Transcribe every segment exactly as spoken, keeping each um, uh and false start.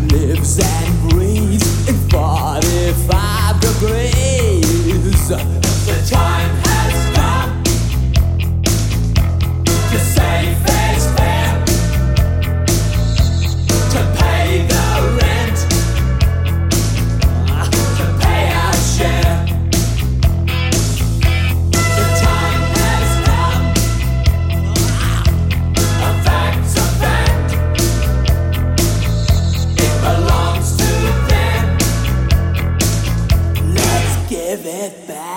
lives and breathes in forty-five degrees. The time has come to say face fair, to pay the rent, to pay our share. The time has come, a fact's a fact, it belongs to them. Let's give it back.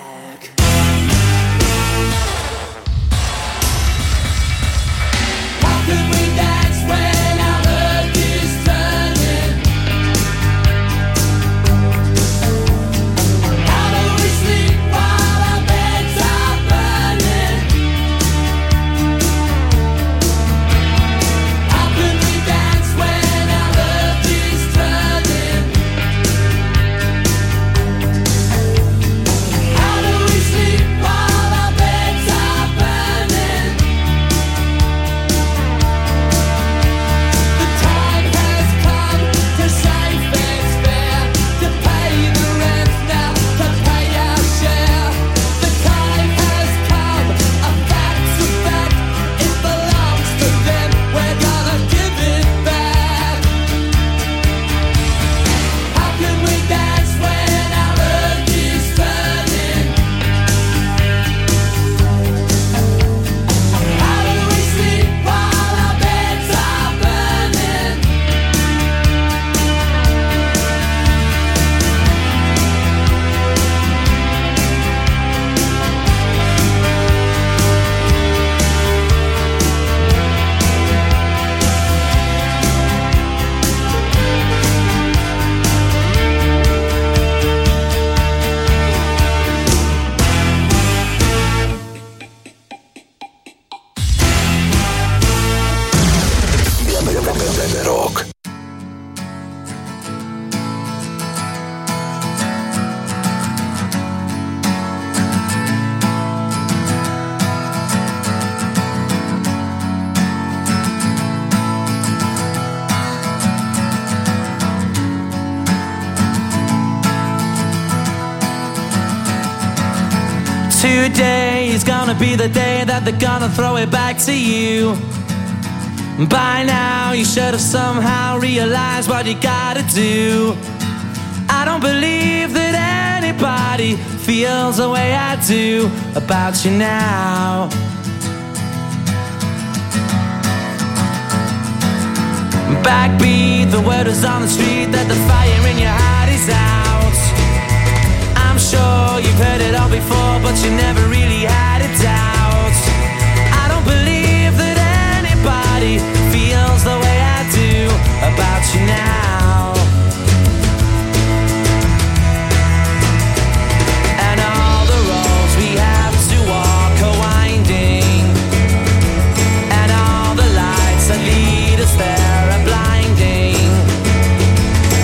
Today is gonna be the day that they're gonna throw it back to you. By now you should have somehow realized what you gotta do. I don't believe that anybody feels the way I do about you now. Backbeat, the word is on the street that the fire in your heart is out. I'm sure you've heard it all before, but you never really had a doubt. I don't believe that anybody feels the way I do about you now. And all the roads we have to walk are winding, and all the lights that lead us there are blinding.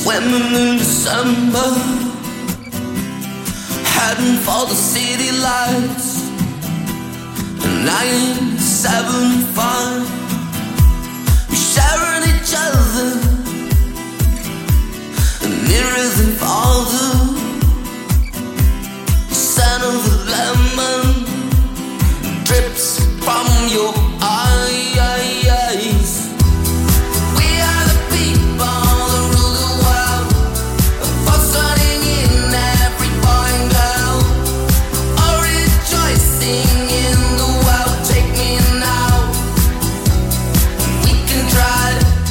swimming in December, heading for the city lights. Nine, seven, five, we're sharing each other, nearer than farther. Scent of the lemon drips from your eyes. We are the people that rule the world, fostering in every boy and girl, all rejoicing in the world. Take me now, we can try.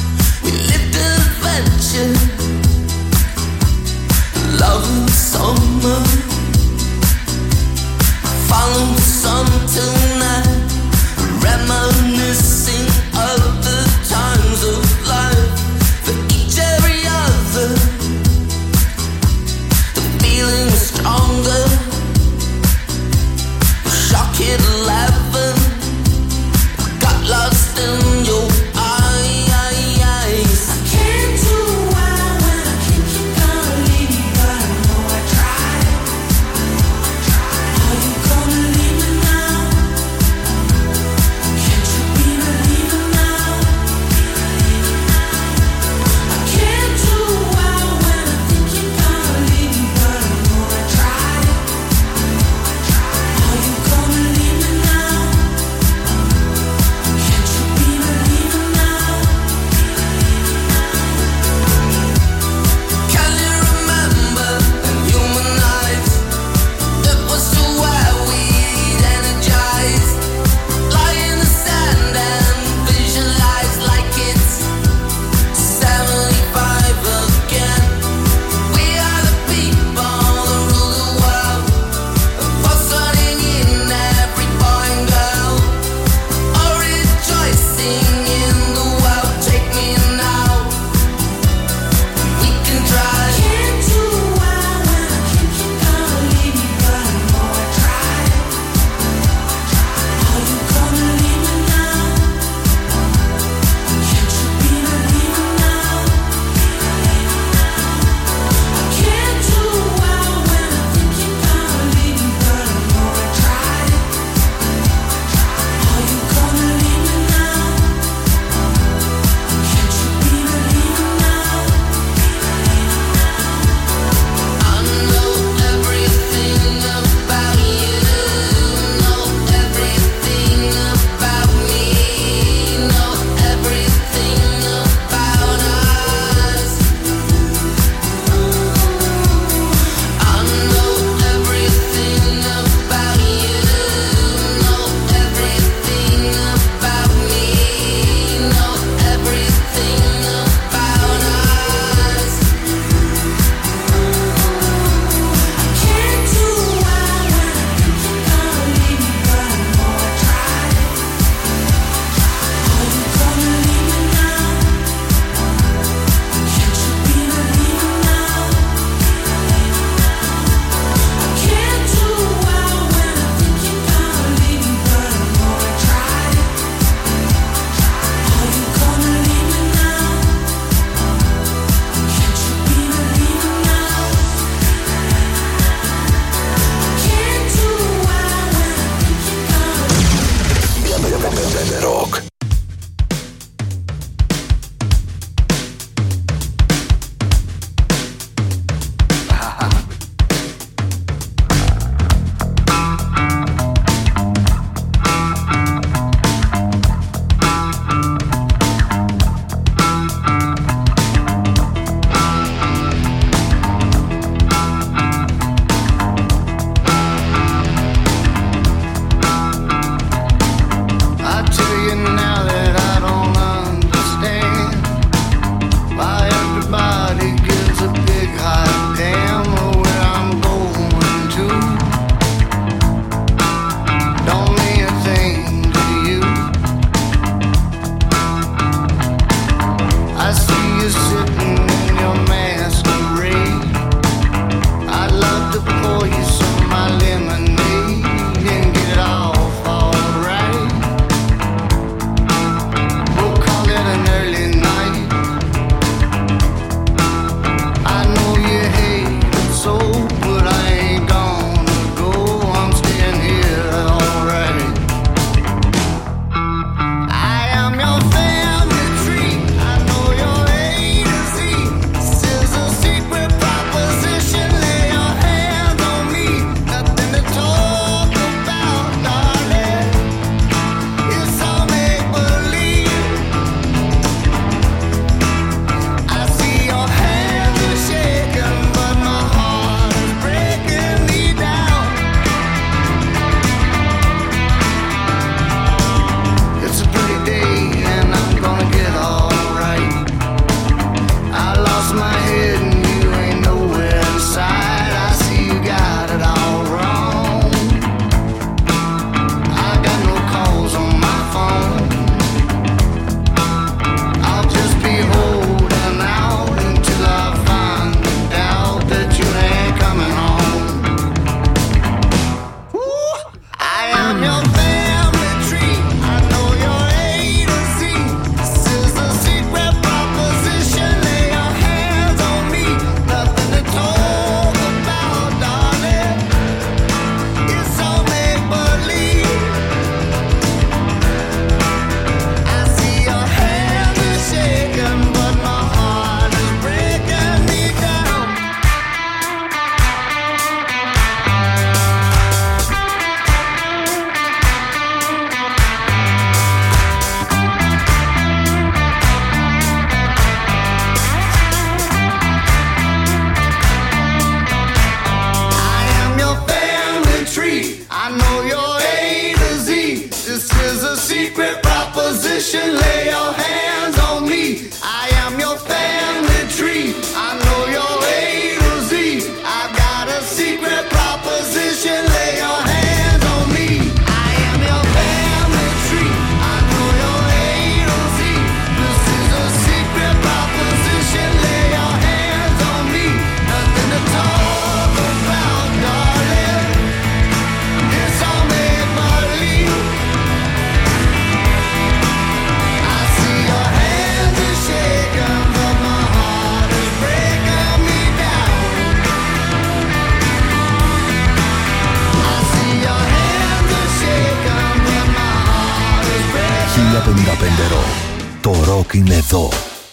πέντε Rock. Το rock είναι εδώ.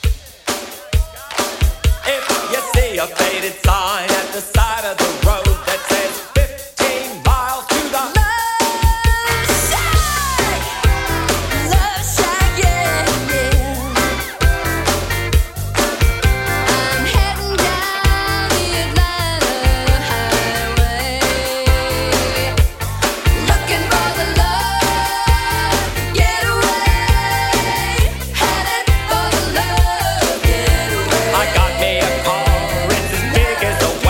If you see a faded sign at the side of the road that says fifteen miles to the Love shack, love shack, yeah, yeah. I'm heading down the Atlanta highway, looking for the love getaway, headed for the love getaway. I got me a car, it's as big as a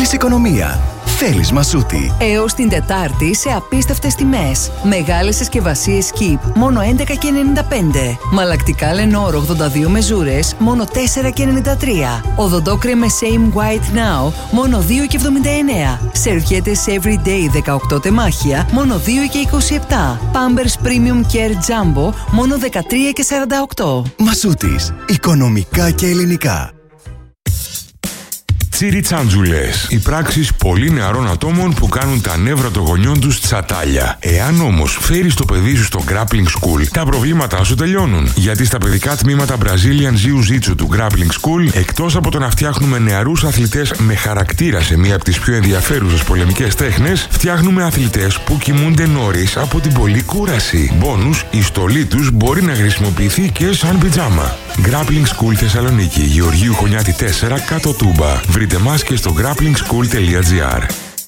Θέλεις οικονομία? Θέλεις Μασούτη. Έως την Τετάρτη σε απίστευτες τιμές. Μεγάλες συσκευασίες Keep μόνο έντεκα και ενενήντα πέντε. Μαλακτικά Lenor ογδόντα δύο μεζούρες μόνο τέσσερα και ενενήντα τρία. Οδοντόκρεμε Same White Now μόνο δύο και εβδομήντα εννέα. Σερβιέτες Everyday δεκαοκτώ τεμάχια μόνο δύο και είκοσι επτά. Pampers Premium Care Jumbo μόνο δεκατρία και σαράντα οκτώ. Μασούτης. Οικονομικά και ελληνικά. Τσιριτσάντζουλες. Οι πράξεις πολύ νεαρών ατόμων που κάνουν τα νεύρα των γονιών τους τσατάλια. Εάν όμως φέρεις το παιδί σου στο Grappling School, τα προβλήματά σου τελειώνουν. Γιατί στα παιδικά τμήματα Brazilian Jiu-Jitsu του Grappling School, εκτός από το να φτιάχνουμε νεαρούς αθλητές με χαρακτήρα σε μία από τις πιο ενδιαφέρουσες πολεμικές τέχνες, φτιάχνουμε αθλητές που κοιμούνται νωρίς από την πολλή κούραση. Μπόνους, η στολή τους μπορεί να χρησιμοποιηθεί και σαν πιτζάμα. Grappling School Θεσσαλονίκη, Γεωργίου Χωνιάτη τέσσερα, κάτω Τούμπα. Βρείτε μας και στο grappling school τελεία gr.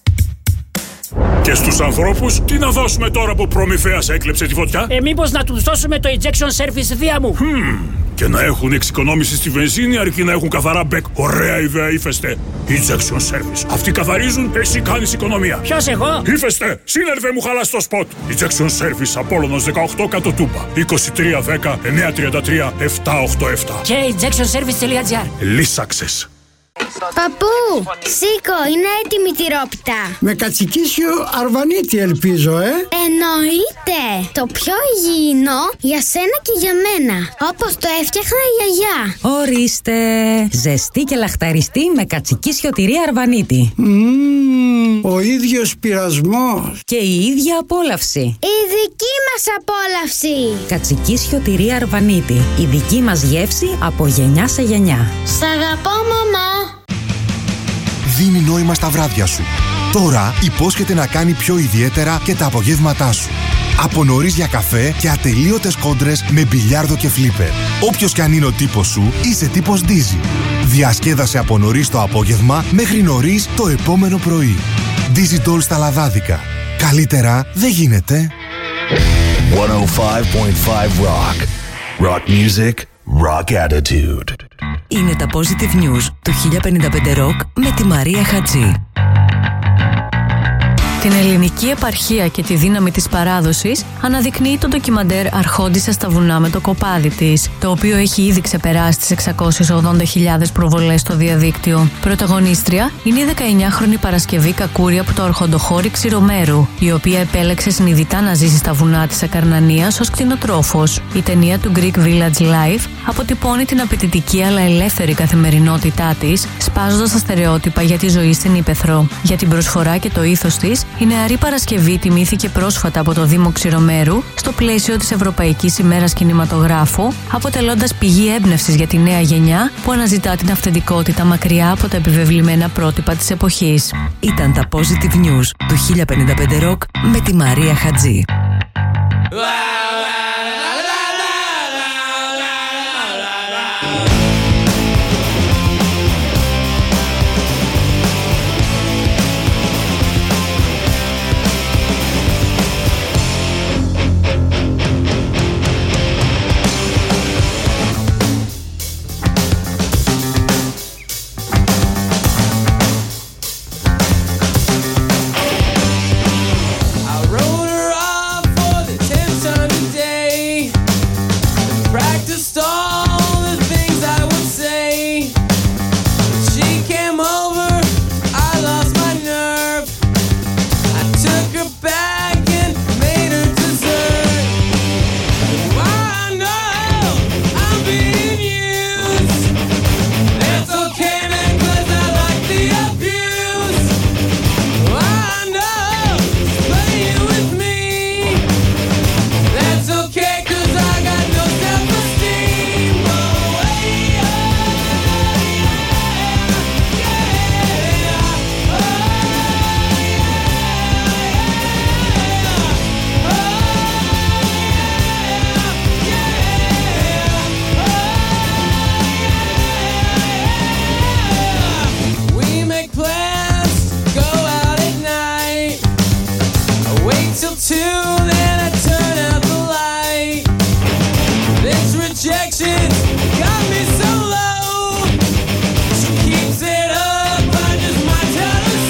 Και στους ανθρώπους, τι να δώσουμε τώρα που Προμηθέας έκλεψε τη φωτιά? Ε, μήπως να τους δώσουμε το Ejection Service δία μου. Hmm. Και να έχουν εξοικονόμηση στη βενζίνη αρκεί να έχουν καθαρά μπεκ. Ωραία ιδέα, Ύφεστε. Ejection Service. Αυτοί καθαρίζουν, εσύ κάνεις οικονομία. Ποιος, εγώ? Ύφεστε, σύνερβε μου χαλάς το σποτ. Ejection Service, Απόλλωνος δεκαοκτώ, κάτω Τούμπα. είκοσι τρία δέκα εννιακόσια τριάντα τρία επτακόσια ογδόντα επτά. Και ejection service τελεία gr. Λύσαξες. Παππού, σήκω, είναι έτοιμη η τυρόπιτα. Με κατσικίσιο αρβανίτη ελπίζω, ε. Εννοείται. Το πιο υγιεινό για σένα και για μένα. Όπως το έφτιαχνα η γιαγιά. Ορίστε. Ζεστή και λαχταριστή με κατσικίσιο τυρί αρβανίτη. Mm, ο ίδιος πειρασμός. Και η ίδια απόλαυση. Η δική μας απόλαυση. Κατσικίσιο τυρί αρβανίτη. Η δική μας γεύση από γενιά σε γενιά. Σ' αγαπώ, μαμά. Δίνει νόημα στα βράδια σου. Τώρα υπόσχεται να κάνει πιο ιδιαίτερα και τα απογεύματά σου. Από νωρίς για καφέ και ατελείωτες κόντρες με μπιλιάρδο και φλίπερ. Όποιος κι αν είναι ο τύπος σου, είσαι τύπος Dizzy. Διασκέδασε από νωρίς το απόγευμα μέχρι νωρίς το επόμενο πρωί. Dizzy Doll στα λαδάδικα. Καλύτερα δεν γίνεται. εκατόν πέντε κόμμα πέντε Rock. Rock music, rock attitude. Είναι τα Positive News του χίλια πενήντα πέντε Rock με τη Μαρία Χατζή. Την ελληνική επαρχία και τη δύναμη της παράδοσης αναδεικνύει το ντοκιμαντέρ «Αρχόντισσα στα βουνά με το κοπάδι της», το οποίο έχει ήδη ξεπεράσει τις εξακόσιες ογδόντα χιλιάδες προβολές στο διαδίκτυο. Πρωταγωνίστρια είναι η δεκαεννιάχρονη Παρασκευή Κακούρη από το αρχοντοχώρι Ξηρομέρου, η οποία επέλεξε συνειδητά να ζήσει στα βουνά της Ακαρνανίας ως κτηνοτρόφος. Η ταινία του Greek Village Life αποτυπώνει την απαιτητική αλλά ελεύθερη καθημερινότητά της, σπάζοντας τα στερεότυπα για τη ζωή στην ύπαιθρο. Για την προσφορά και το ήθος της, η νεαρή Παρασκευή τιμήθηκε πρόσφατα από το Δήμο Ξηρομέρου στο πλαίσιο της Ευρωπαϊκής ημέρας κινηματογράφου, αποτελώντας πηγή έμπνευσης για τη νέα γενιά που αναζητά την αυθεντικότητα μακριά από τα επιβεβλημένα πρότυπα της εποχής. Ήταν τα Positive News του χίλια πενήντα πέντε Rock με τη Μαρία Χατζή. Got me so low. She keeps it up. I just might tell her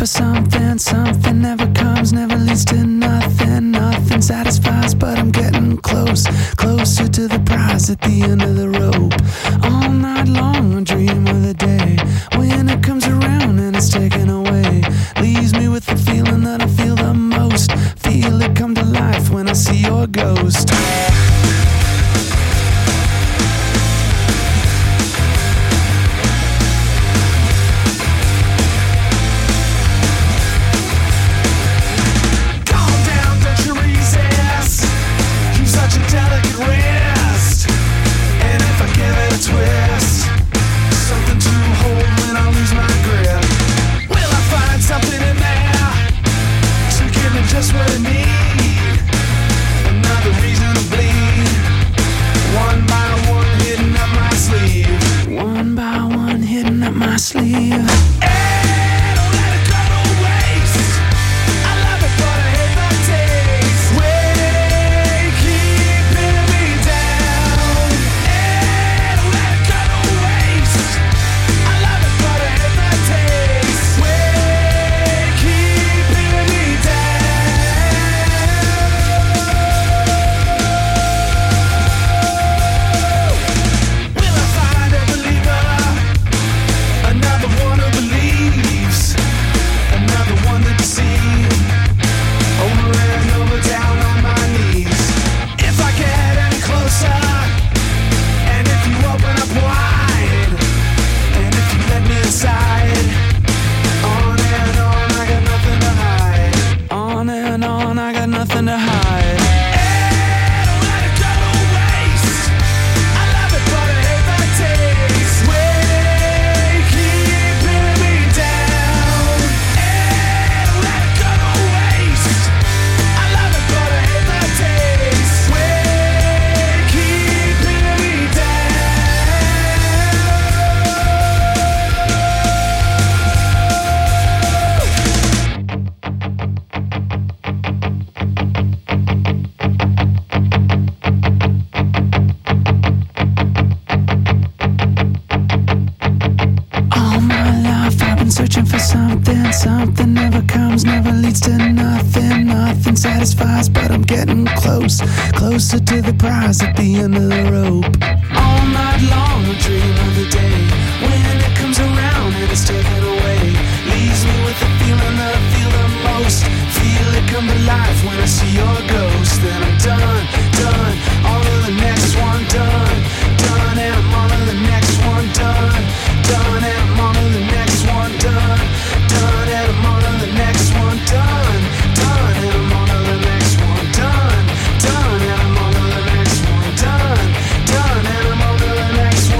for something, something never comes, never leads to nothing, nothing satisfies, but I'm getting close, closer to the prize at the end of the rope. All night long I dream of the day when it comes around and it's taken away, leaves me with the feeling that I feel the most, feel it come to life when I see your ghost. Twist, something to hold when I lose my grip. Will I find something in there to give me just what I need? Another reason to bleed. One by one, hitting up my sleeve. One by one, hitting up my sleeve. Hey, don't let it go to waste. I love it, but I hate the taste. Way keeping me down. Nothing to hide. Hey, don't let it go to waste. I love it, but I hate the taste. Way keeping me down. Hey, don't let it go to waste. I love it, but I hate the taste. Way keeping me searching for something, something never comes, never leads to nothing, nothing satisfies, but I'm getting close, closer to the prize at the end of the rope. All night long I dream of the day when it comes around and it's taken away, leaves me with the feeling that I feel the most, feel it come to life when I see your ghost. Then I'm done, done, on to the next one, done, done, and I'm on to the next one, done, done, and I'm on to the next one, done, done, and I'm on to the next one, done, done, and I'm on to the next one, done, done, and I'm on to the next one, done, done, and I'm on to the next one.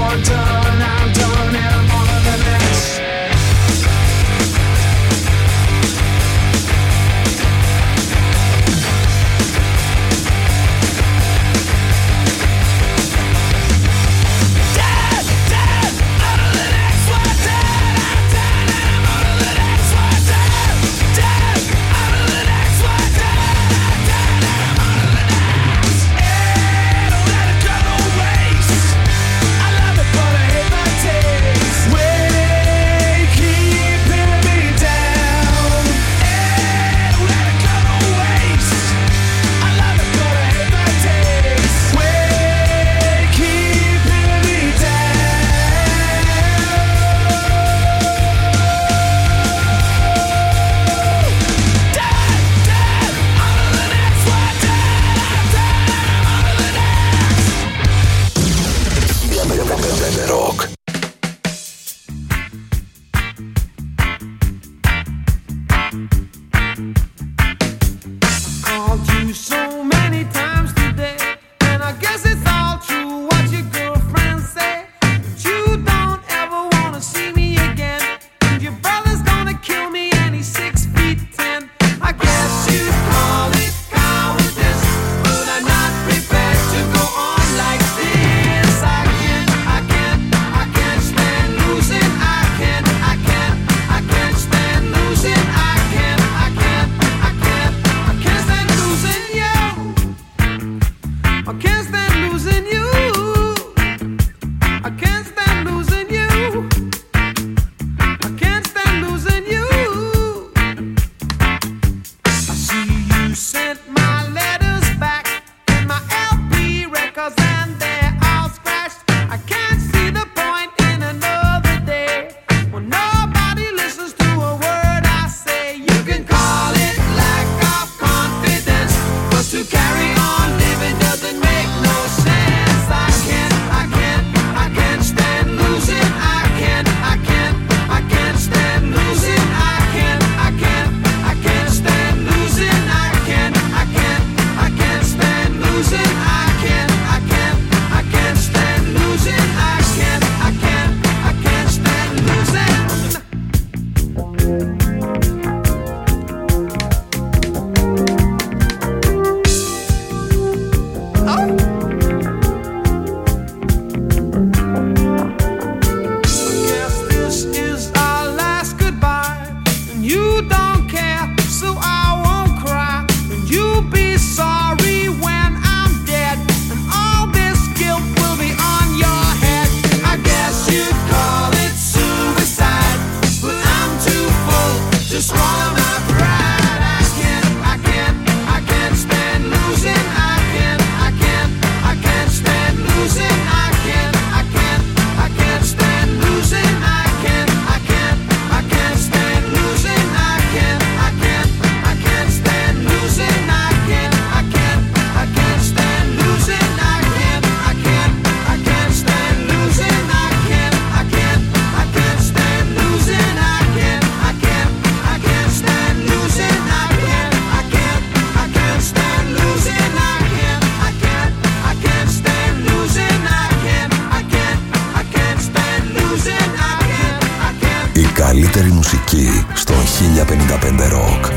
καλύτερη μουσική στο χίλια πενήντα πέντε Rock.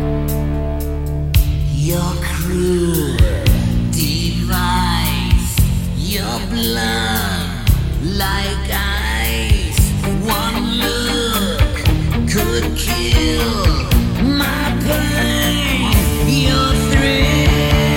Your cruel device Your blood like ice. One look could kill my pain. Your thrill.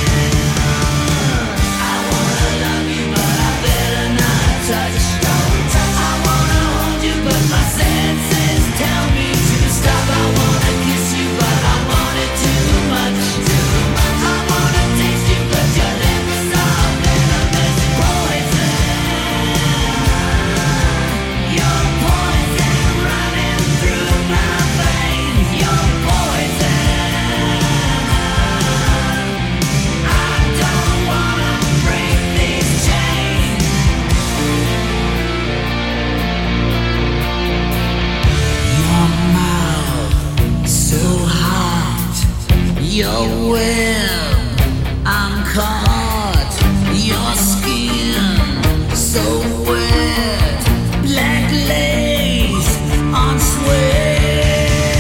I wanna love you, but I better not touch. I wanna hold you, but my senses tell me to stop. I wanna kiss you, but I want it too much. I wanna taste you, but your lips are venomous poison. Your poison running through my veins. Your poison. I don't wanna break these chains. Your mouth so hot. Your web, I'm caught. Your skin so wet. Black lace on sweat.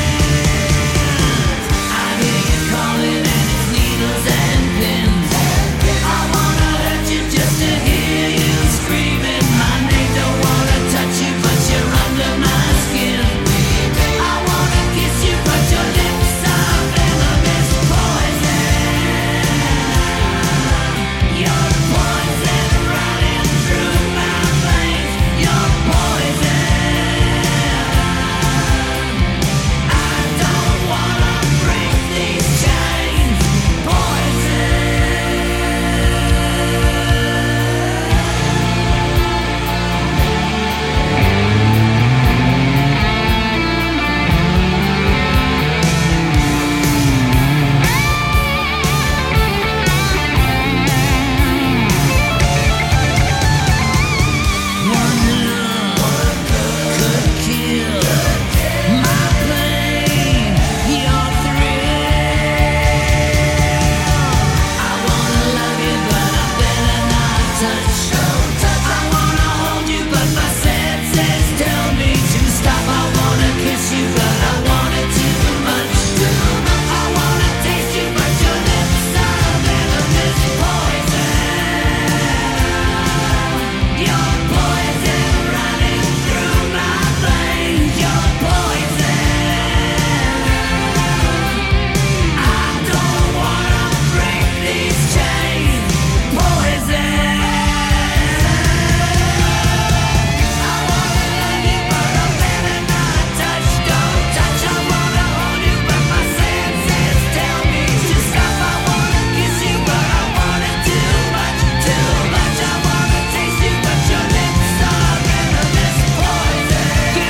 I hear you calling and it's needles and pins. I wanna hurt you just to hear you screaming my name. Don't wanna touch you, but you're under my skin. I wanna kiss you, but your lips are venomous poison. Your poison running through my veins. Your poison. I don't wanna break these chains. Poison. One look could kill my pain. Your thrill. I wanna love you, but I better not touch. I wanna hold you, but my senses tell me to stop. I wanna kiss you, but I want it too much. I wanna taste you, but your lips are venomous poison. Your poison running through my veins. Your poison. I don't wanna break these chains. Poison. I wanna love you, but I better not touch. Don't touch. I wanna hold you, but my senses tell me to stop. I wanna kiss you, but I want it too much, too much. I wanna taste you, but your lips are venomous poison.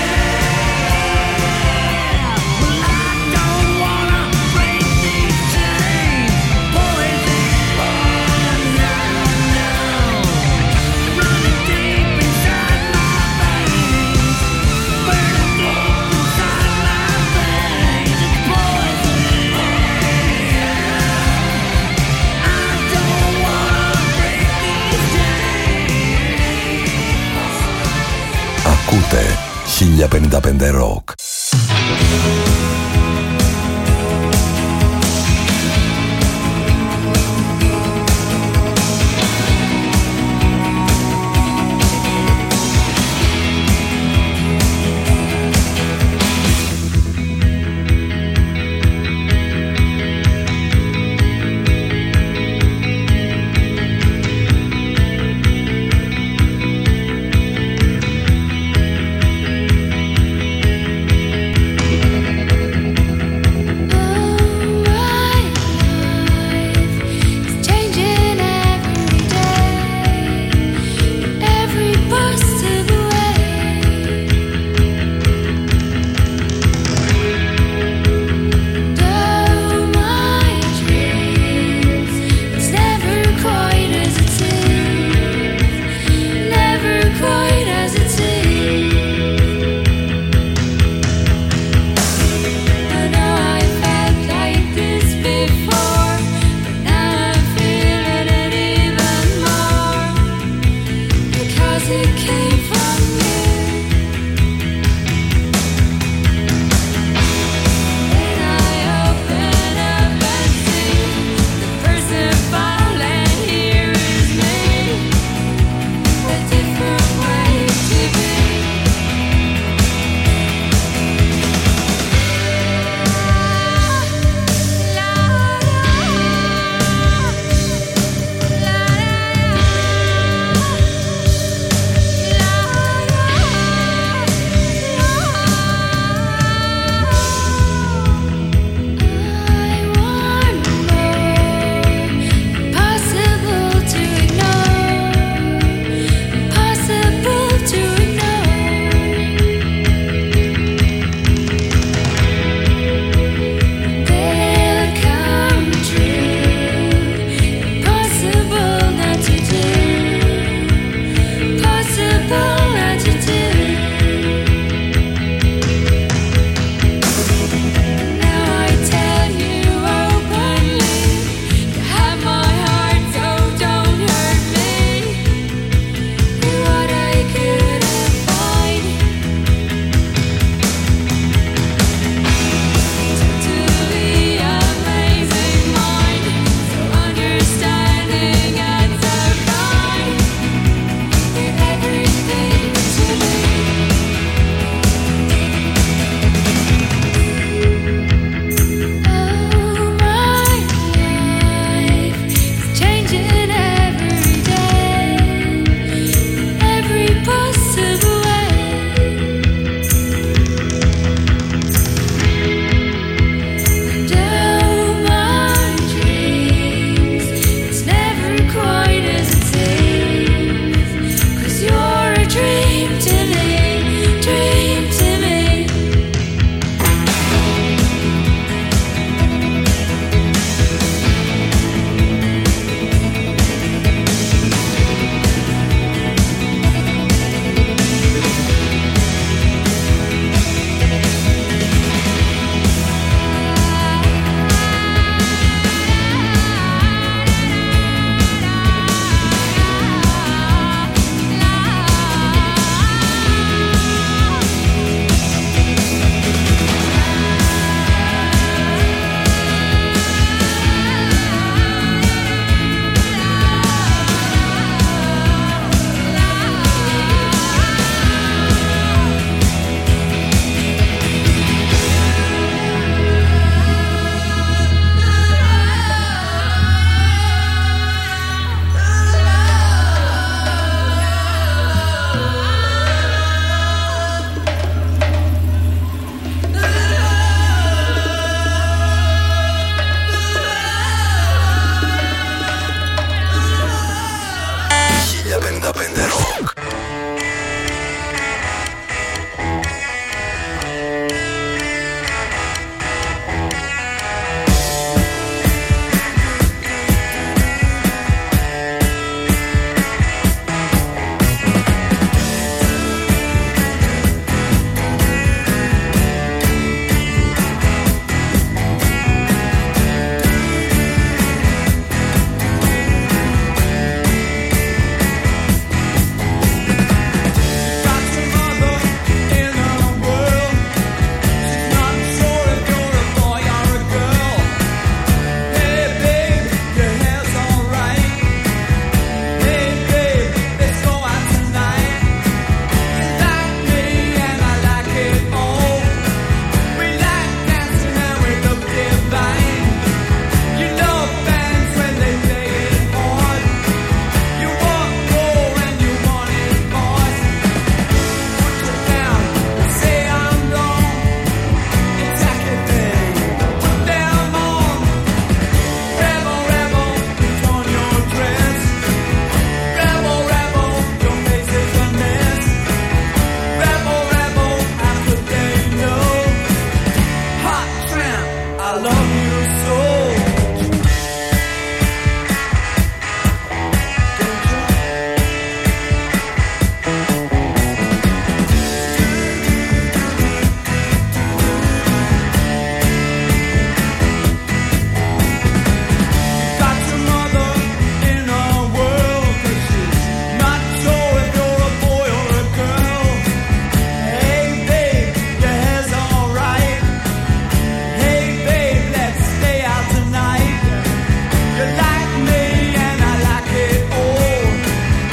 Well, I don't wanna break these chains. Poison. No, no. Running deep inside my veins. Burning deep inside my veins. It's poison. I don't wanna break these chains. Ακούτε χίλια πενήντα πέντε Rock.